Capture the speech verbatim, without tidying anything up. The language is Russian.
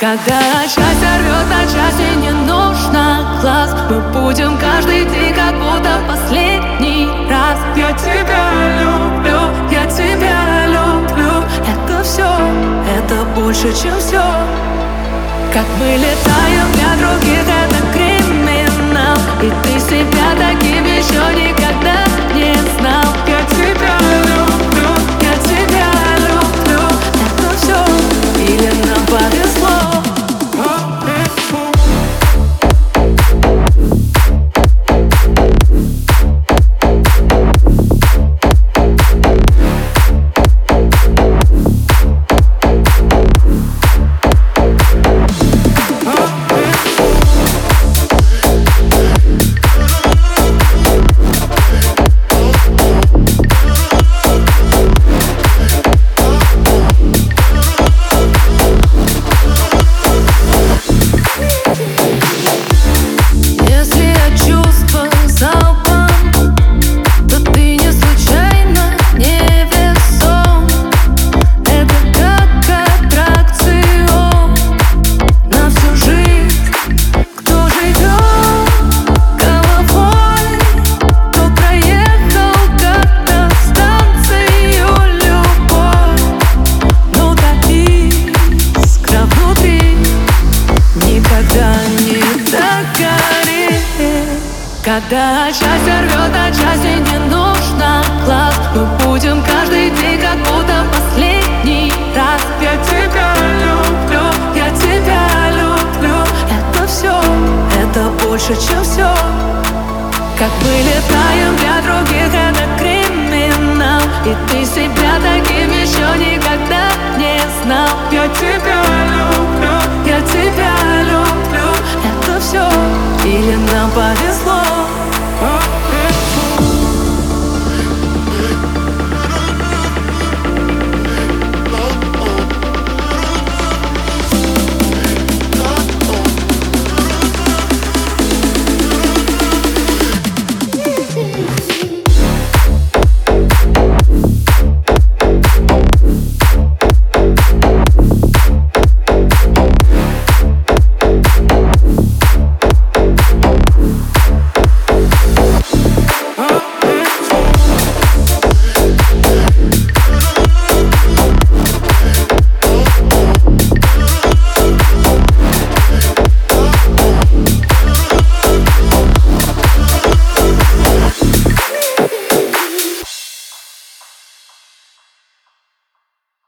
Когда счастье рвет на части, не нужно глаз. Мы будем каждый день, как будто последний раз. Я тебя люблю, я тебя люблю. Это все, это больше, чем все. Как мы летаем для других, это криминал. И ты себя таким еще никогда не знал. Я тебя люблю, я тебя люблю. Это все, или нам повезло. Когда счастье рвет на части, не нужно глаз. Мы будем каждый день, как будто последний раз. Я тебя люблю, я тебя люблю. Это все, это больше, чем все. Как мы летаем для других, это криминал. И ты себя таким еще никогда не знал. Я тебя люблю, я тебя люблю. Это все, или нам повезло.